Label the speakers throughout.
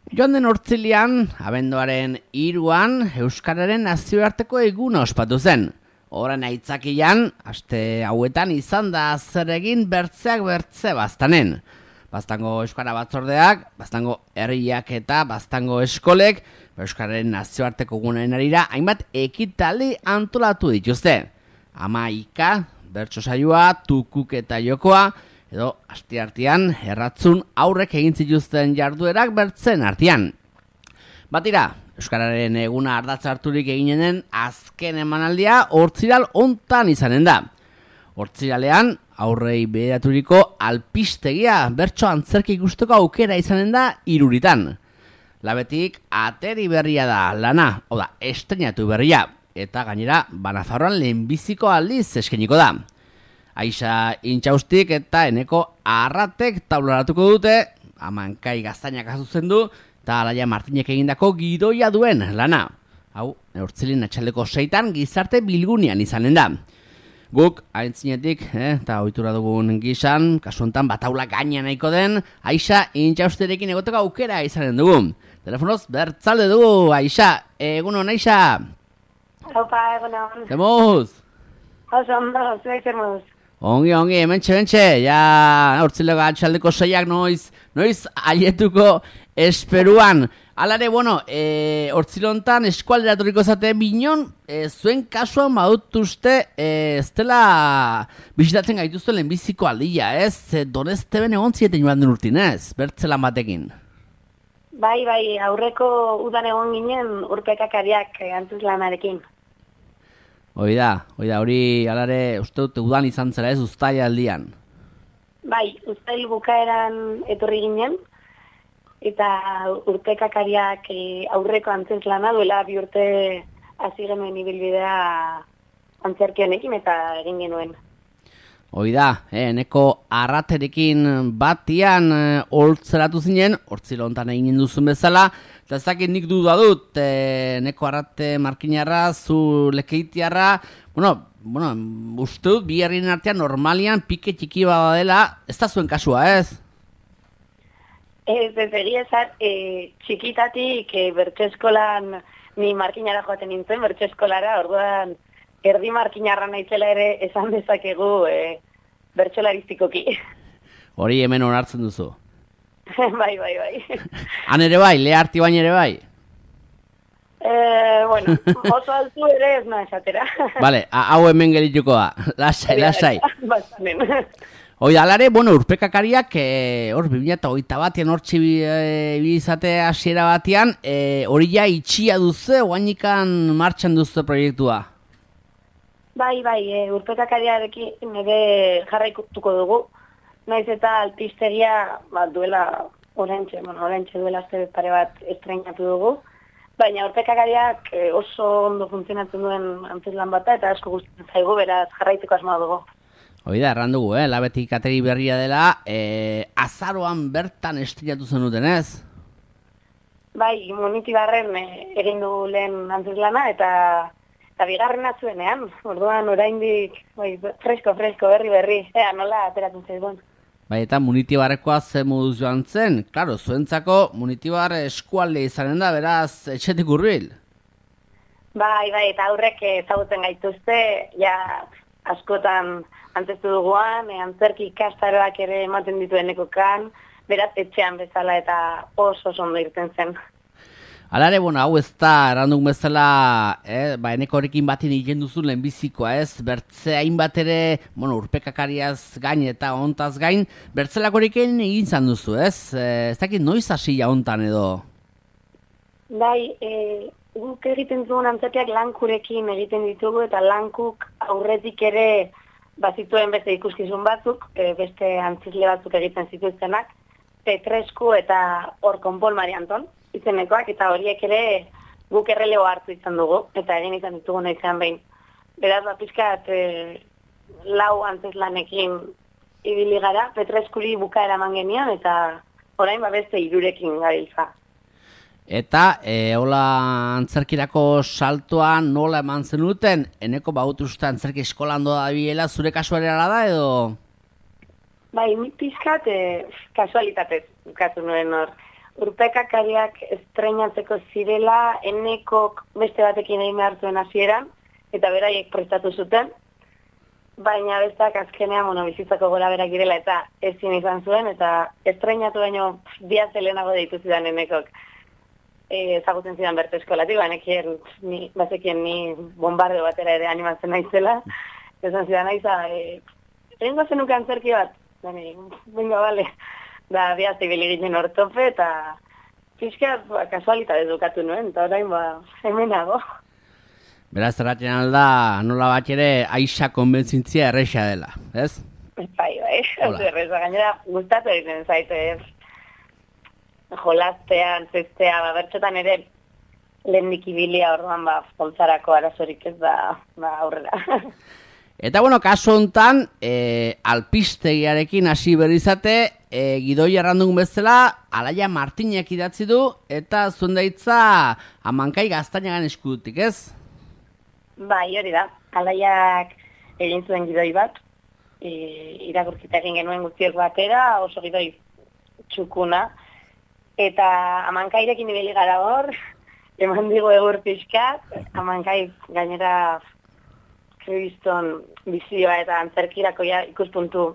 Speaker 1: Joan den hortzilian, abenduaren 3an, Euskararen nazioarteko eguna ospatu zen. Horan aitzakian, aste hauetan izan da zer egin bertzeak bertze baztanen. Baztango Euskara batzordeak, baztango herriak eta baztango eskolek, Euskararen nazioarteko egunaren arira, hainbat ekitaldi antolatu dituzte. Hamaika, bertso saioa, tukuk eta jokoa, edo asteartean erratzun aurrek egin zituzten jarduerak bertzen artean. Batira, Euskararen eguna ardatz harturik eginenen azken emanaldia hortziral hontan izanen da. Hortziralean aurrei bederaturiko alpistegia bertso antzerki ikusteko aukera izanen da 3 Labetik ateri berria da lana, oda, estrenatu berria, eta gainera Banafarroan lehenbiziko aldiz eskeniko da. Aixa Intxaustik eta Eneko Arratek taularatuko dute, Amankai Gaztainak azuzen du, eta Alaia Martinek egindako gidoia duen lana. Hau, hortzilin atxaldeko 6 gizarte bilgunean izanen da. Guk, aintzinetik, eta ohitura dugun gizan, kasu honetan bataula gaina nahiko den, Aixa Intxaustirekin egoteko aukera izanen dugu. Telefonoz, bertzalde dugu, Aixa, egunon, Aixa.
Speaker 2: Opa, egunon.
Speaker 1: Zemuz?
Speaker 2: Oso, ondo, zuek zer moduz.
Speaker 1: Ongi, hementxe, ja, hortzilego atxaldeko 6 noiz aietuko esperuan. Alare, bueno, hortzilontan eskualderaturiko zate binon, zuen kasuan badutuzte, ez dela bisitatzen gaituzte lehenbiziko aldia, ez? Donezteben egon zieten joan den urtin, ez? Bertzelan batekin.
Speaker 2: Bai, aurreko udan egon ginen urpekakariak antzuzlanarekin.
Speaker 1: Hori alare, uste dute udan izan zela ez uztaila aldian.
Speaker 2: Bai, uztail bukaeran etorri ginen, eta urpekakariak aurreko antzuzlana duela 2 urte hasi genuen ibilbidea antzerkionekin eta egin genuen.
Speaker 1: Eneko Arraterekin batian holtzeratu zinen, hortzilontan egin duzun bezala, eta ez dakit nik duda dut, Eneko Arrate Markinarra, zu Lekeitiarra, bueno, uste dut bi herrien artean normalian pike txiki bada dela, ez da zuen kasua, ez?
Speaker 2: Ez egia esan, txikitatik bertso eskolan ni Markinara joaten nintzen, bertso eskolara, orduan erdi Markinarra naizela ere esan dezakegu bertsolaristikoki.
Speaker 1: Hori hemen onartzen duzu.
Speaker 2: Bai.
Speaker 1: Han ere bai, Leharti baina ere bai?
Speaker 2: Bueno, oso altu ere ez nahi esatera.
Speaker 1: Bale, hau hemen gelituko da. Lasai.
Speaker 2: Bastanen.
Speaker 1: Alare, bueno, urpekakariak, hor 2021 batean hortxe bizate hasiera batean, hori ja itxia duze, oainikan martxan duze proiektua?
Speaker 2: Bai, urpekakariarekin ere jarraituko dugu. Naiz eta alpistegia duela orentxe duela aste pare bat estreinatu dugu. Baina urpekakariak oso ondo funtzionatzen duen antzezlan bata eta asko gustatzen zaigu, beraz jarraituko asmoa dugu.
Speaker 1: Hoi da, erran dugu, labetik ateri berria dela, azaroan bertan estreinatu zenuten, ez?
Speaker 2: Bai, Munitibarren egin du lehen antzezlana eta bigarrena zuenean, orduan oraindik fresko, berri, nola ateratzen zaigun.
Speaker 1: Bai, eta Munitibarrekoa ze moduz joan zen, klaro, zuentzako Munitibar eskualde izanen da, beraz, etxetik hurbil.
Speaker 2: Bai, eta aurrek ezagutzen gaituzte, ja askotan antzestu duguan, antzerki ikastaroak ere ematen dituen ekokan, beraz etxean bezala eta oso ondo irten zen.
Speaker 1: Alare, bueno, hau ez da, errandun bezala, Eneko horrekin batin egin duzu lehenbizikoa, ez? Bertze hainbat ere, urpekakariaz gain eta ontaz gain, bertzelako horrekin egin zan duzu, ez? Ez dakit noiz hasia ontan edo?
Speaker 2: Bai, guk egiten duen antzerkiak lankurekin egiten ditugu, eta lankuk aurretik ere bazituen beste ikuskizun batzuk, beste antzizle batzuk egiten zituztenak, Petresku eta hor Konpon Mari Anton izenekoak, eta horiek ere guk erreleo hartu izan dugu, eta egin izan ditugu nahizean behin. Beraz, pixkat lau antzezlanekin ibili gara, Petreskuri bukaera eman genian, eta orain beste 3rekin gabiltza.
Speaker 1: Eta, hola antzerkirako saltoa nola eman zenuten? Eneko bautuzte antzerki eskolan doa biela, zure kasuarera da edo?
Speaker 2: Bai, pixkat kasualitatez bukatu nuen hor. urpekakariak estreinatzeko zirela, enekok beste batekin egin behar zuen hasieran, eta beraiek prestatu zuten, baina bestak azkenean bizitzako gora berak direla eta ezin izan zuen, eta estreinatu baino dia zelenago deitu zidan enekok. Ezagutzen zidan Berto eskolatik, bazekien ni bombardeo batera ere animatzen naizela, esan zidan naiza, egingo zenuke antzerki bat, venga, bale, da dia zibili ginen ortope, eta pixka kasualitate dukatu nuen, eta orain hemenago.
Speaker 1: Beraz, erraten alda, nola bat ere, aixa konbentzintzia erresa dela, ez?
Speaker 2: Bai, erresa gainera, gustatu egiten zaite, jolaztean, zestea, bertxotan ere, lehendik ibilia orduan, poltsarako arazorik ez da aurrera.
Speaker 1: Eta, kasu honetan, alpistegiarekin hasi berizate, Gidoi Arrandun bezala, Alaia Martinek idatzi du, eta zundaitza Amankai Gaztainagan eskudutik, ez?
Speaker 2: Bai, hori da. Alaiak egin zuen gidoi bat, irakurkita egin genuen guztiok batera, oso gidoi txukuna, eta Amankairekin ibili gara hor, eman digu egur pixkat, Amankai gainera kriston bizioa eta antzerkirako ikuspuntu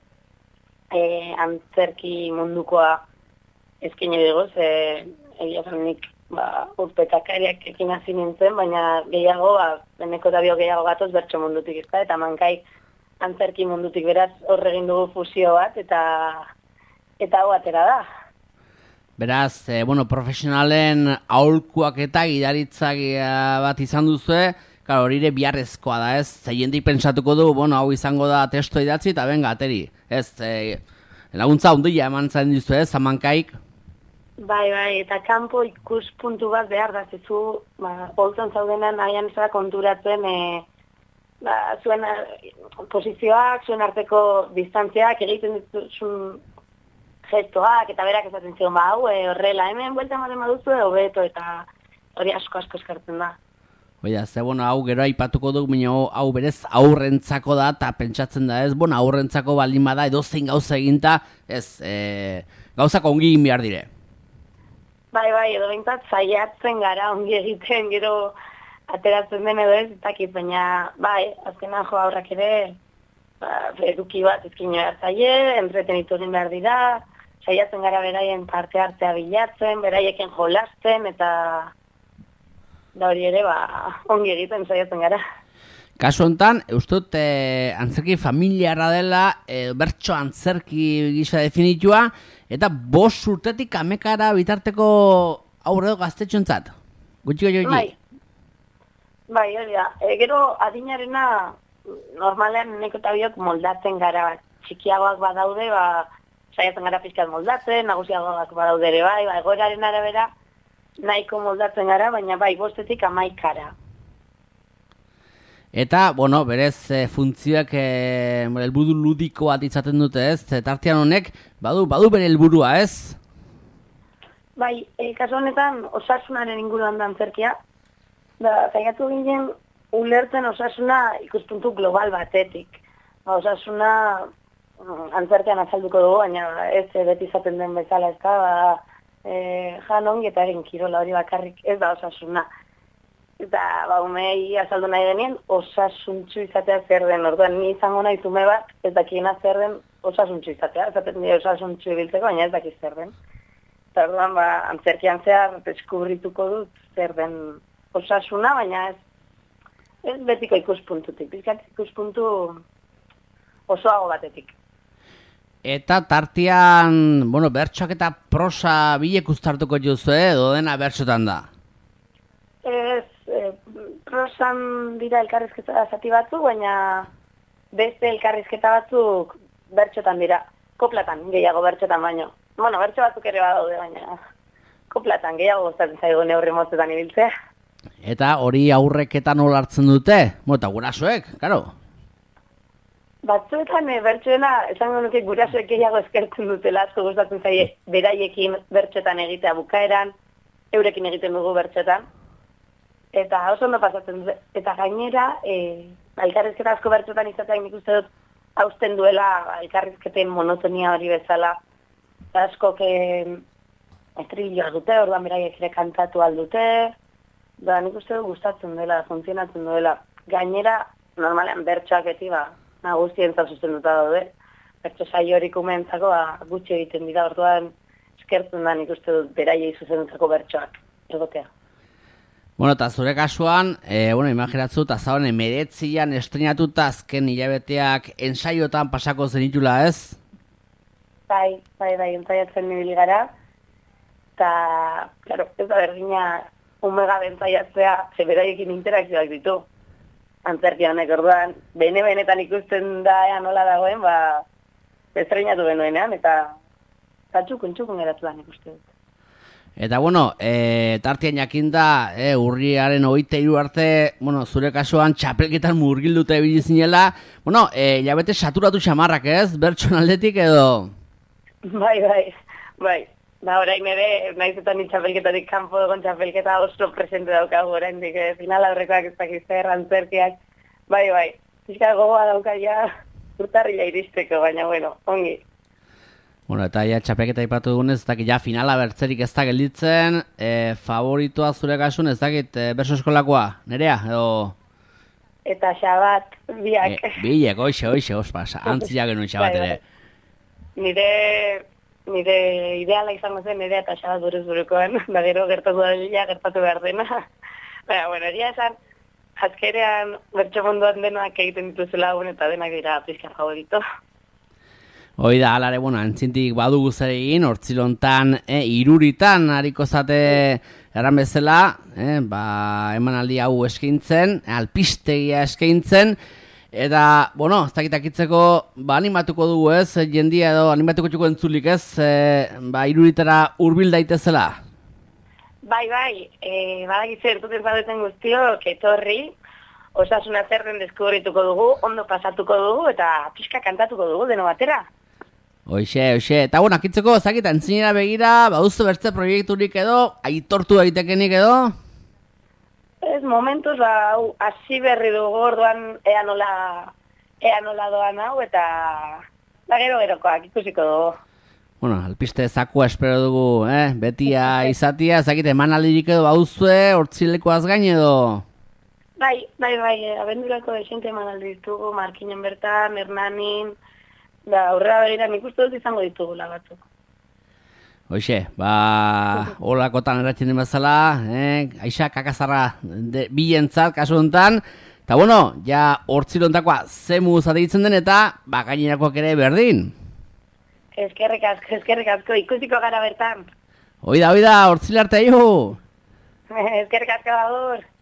Speaker 2: antzerki mundukoa eskaini diguz, egia nik urpekakariak ekin hasi nintzen, baina gehiago, beneko eta bio gehiago gatoz bertso mundutik ez da, eta Amankai antzerki mundutik beraz horregin dugu fusio bat, eta hau atera da.
Speaker 1: Beraz, profesionalen aholkuak eta gidaritzak bat izan duzue, hori ere biharrezkoa da, ez? Zeiendik pentsatuko du, hau izango da testo idatzi, eta benga, ateri. Ez, laguntza ondia eman zain dizu, ez, Amankaik?
Speaker 2: Bai, eta kanpo ikuspuntu bat behar da, zezu, holtzan zaudenan nahian ezara konturatzen, zuen posizioak, zuen arteko distantziak, egiten dituzun gestoak, eta berak esaten zion, horrela, hemen buelta ematen baduzu, hobeto, eta hori asko eskartzen da.
Speaker 1: Oida, hau gero aipatuko duk, hau berez aurrentzako da, eta pentsatzen da ez, aurrentzako baldin bada, edo zein gauza eginta, ez, gauzak ongi egin behar dire.
Speaker 2: Bai, edo behintzat saiatzen gara ongi egiten, gero ateratzen den edo ez, etakit, baina, azkenan jo aurrak ere, eduki bat ezkin behar zaie, entretenitu egin behar dira, saiatzen gara beraien parte hartzea bilatzen, beraiekin jolasten, eta da hori ere, ongi egiten saiatzen gara.
Speaker 1: Kasu honetan, eustot antzerki familiarra dela, bertso antzerki gisa definitua, eta 5 urtetik amekara bitarteko aurredo gaztetxontzat. Gutxiko joiki?
Speaker 2: Bai, hori da. Gero adinarena normalean neko eta biok moldatzen gara. Txikiagoak badaude, saiatzen gara pixkat moldatzen, nagusiagoak badaude ere bai, egoeraren arabera nahiko moldatzen gara, baina 5-etik 11-ara.
Speaker 1: Eta, berez funtzioak helburu ludiko bat izaten dute, ez? Tartean honek, badu bere helburua, ez?
Speaker 2: Bai, kasu honetan osasunaren inguruan da antzerkia. Zaiatu ginen ulertzen osasuna ikuspuntu global batetik. Osasuna antzerkian azalduko dugu, baina ez beti izaten den bezala, ez da, jan ongi eta egin kirola hori bakarrik ez da osasuna. Eta umei azaldu nahi denien osasuntxu izatea zer den. Orduan ni izango nahi zume bat ez dakiena zer den osasuntxu izatea. Ezaten dira osasuntxu ibiltzeko, baina ez dakiz zer den. Eta orduan antzerkian zehar deskubrituko dut zer den osasuna, baina ez betiko ikuspuntutik. Bizkat ikuspuntu osoago batetik.
Speaker 1: Eta tartean, bertsoak eta prosa bilek uztartuko duzu, edo dena bertsotan da?
Speaker 2: Prosan dira elkarrizketa zati batzuk, baina beste elkarrizketa batzuk bertxotan dira. Koplatan, gehiago bertxotan baino. Bertxo batzuk ere badaude, baina koplatan, gehiago gustatzen zaigu neurri motzetan ibiltzea.
Speaker 1: Eta hori aurreketan nola hartzen dute? Eta gurasoek, karo?
Speaker 2: Batzuetan bertxoena, esango nuke gurasoek gehiago eskertzen dutela, asko gustatzen zaie beraiekin bertxotan egitea bukaeran, eurekin egiten dugu bertxotan. Eta oso ondo pasatzen dute. Eta gainera, elkarrizketa asko bertxotan izateak nik uste dut hausten duela elkarrizketen monotonia hori bezala. Askok estribilloa dute, orduan beraiek ere kantatu aldute, da nik uste du gustatzen dela, funtzionatzen duela. Gainera, normalean bertsoak beti, nagusientzat zuzenduta daude, bertso saiorik umentzako gutxi egiten dira, orduan eskertzen da nik uste dut beraiei zuzendutako bertsoak egotea.
Speaker 1: Bueno, eta zure kasuan, imaginatzu, eta zauen 19an estrenatuta azken hilabeteak ensaiotan pasako zenitula, ez?
Speaker 2: Bai, entzaiatzen nibili gara, eta, claro, ez da berdina umega entzaiatzea, beraiekin interakzioak ditu. Antzerki honek orduan, benetan ikusten da nola dagoen, estrenatu benuenean, eta txukun geratu da nik uste dut.
Speaker 1: Eta tartean jakinda, urriaren 23 arte, zure kasuan txapelketan murgilduta ibili zinela, hilabete saturatu xamarrak, ez? Bertson aldetik edo?
Speaker 2: Bai. Da, orain ere, naiz eta ni txapelketatik kanpo egon txapelketa oso presente daukagu oraindik, final aurrekoak ez dakiz zer, antzerkiak, bai, pixka gogoa daukaia urtarrila iristeko, baina, ongi.
Speaker 1: Eta ja txapelketa ipatu dugunez, ez dakit ja finala bertzerik ez da gelditzen, favoritoa zure kasun, ez dakit berso eskolakoa, nerea, edo?
Speaker 2: Eta xabat, biak.
Speaker 1: Bilek, oixe, antzia genuen xabat ere.
Speaker 2: Nire ideala izango zen, nerea eta xabat buruz-burukoan, da gero gertatu behar dena. Baina, egia esan, azkerean bertso munduan denak egiten dituzula eta denak dira pizka favorito.
Speaker 1: Hoi da, alare, antzintik badugu zer egin, hortzilontan, iruritan, hariko zate eran bezala, emanaldi hau eskaintzen, alpistegia eskaintzen, eta, ez dakitakitzeko, animatuko dugu ez, jendia edo animatuko txuko entzulik ez, iruritara hurbil daitezela.
Speaker 2: Bai, badakitzen ertuten zaudeten guztio, ketorri, osasuna zer den deskubrituko dugu, ondo pasatuko dugu, eta pixka kantatuko dugu, deno batera.
Speaker 1: Hoxe, eta akitzeko, zakita, entzinera begira, baduzu bertze proiekturik edo, aitortu daitekenik edo?
Speaker 2: Ez, momentuz, hasi berri dugu, orduan ea nola doan hau, eta gero-gerokoak ikusiko dugu.
Speaker 1: Alpiste zakua espero dugu, betia izatia, zakite, emanaldirik edo baduzue, hortzilekoaz gain edo?
Speaker 2: Bai, abendurako desente emanaldi ditugu, Markinen bertan, Hernanin, aurrera begira nik uste dut izango ditugula batzuk.
Speaker 1: Hoxe, holakotan eratzen den bezala, aixa kakazarra bilentzat kasu honetan, eta ja hortzilontakoa zemu zateitzen den eta gainerakoak ere berdin.
Speaker 2: Eskerrik asko, ikusiko gara bertan.
Speaker 1: Hoi da, hortzile arte jo!
Speaker 2: Eskerrik asko, agur!